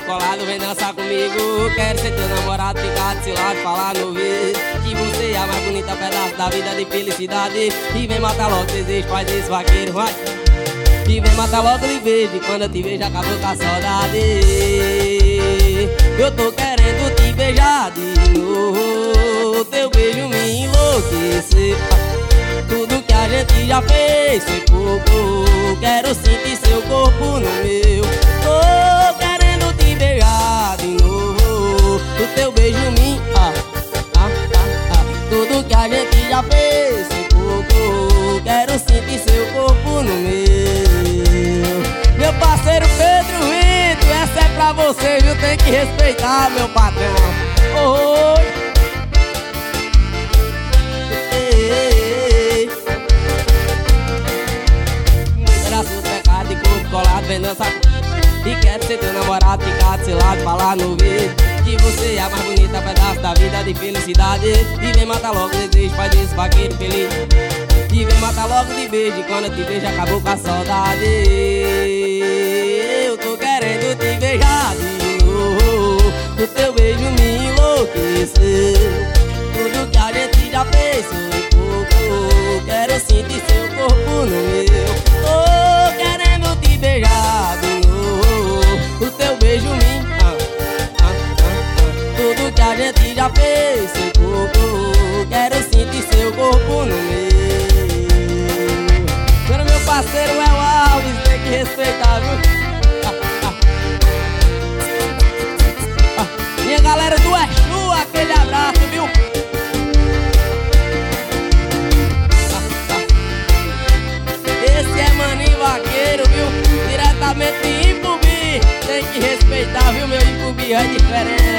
colado, vem dançar comigo. Quero ser teu namorado, ficar de lado, falar no ouvido que você é a mais bonita pedaço da vida de felicidade. E vem matar logo desejo, faz esse vaqueiro, vai. E vem matar logo de beijo, quando eu te vejo acabou com a saudade. Eu tô querendo te beijar de novo, teu beijo me enlouqueceu. Tudo que a gente já fez foi pouco, quero sentir seu corpo no meu. Tô querendo te beijar de novo, o teu beijo me tudo que a gente já fez foi pouco, quero sentir seu corpo no meu. Meu parceiro Pedro Vitor, essa é pra você, viu? Tem que respeitar, meu patrão. Oi. Braço pecado e corpo colado, vem dançar. E quero ser teu namorado, ficar do seu lado, falar no ouvido que você é a mais bonita pedaço da vida de felicidade. E vem matar logo desejo, faz esse vaqueiro feliz. E vem matar logo de beijo, quando eu te vejo acabou com a saudade. Eu tô querendo te beijar de novo, o teu beijo me enlouqueceu. Tudo que a gente já fez foi pouco, quero sentir seu corpo no meu. Tô querendo te beijar de novo, o teu beijo me tudo que a gente já fez foi pouco, quero sentir seu corpo no meu. Agora meu parceiro é o Alves, tem que respeitar, viu? Minha galera do Exu, aquele abraço, viu? Esse é Maninho Vaqueiro, viu? Diretamente de Ipubi, tem que respeitar, viu? Meu Ipubi é diferente.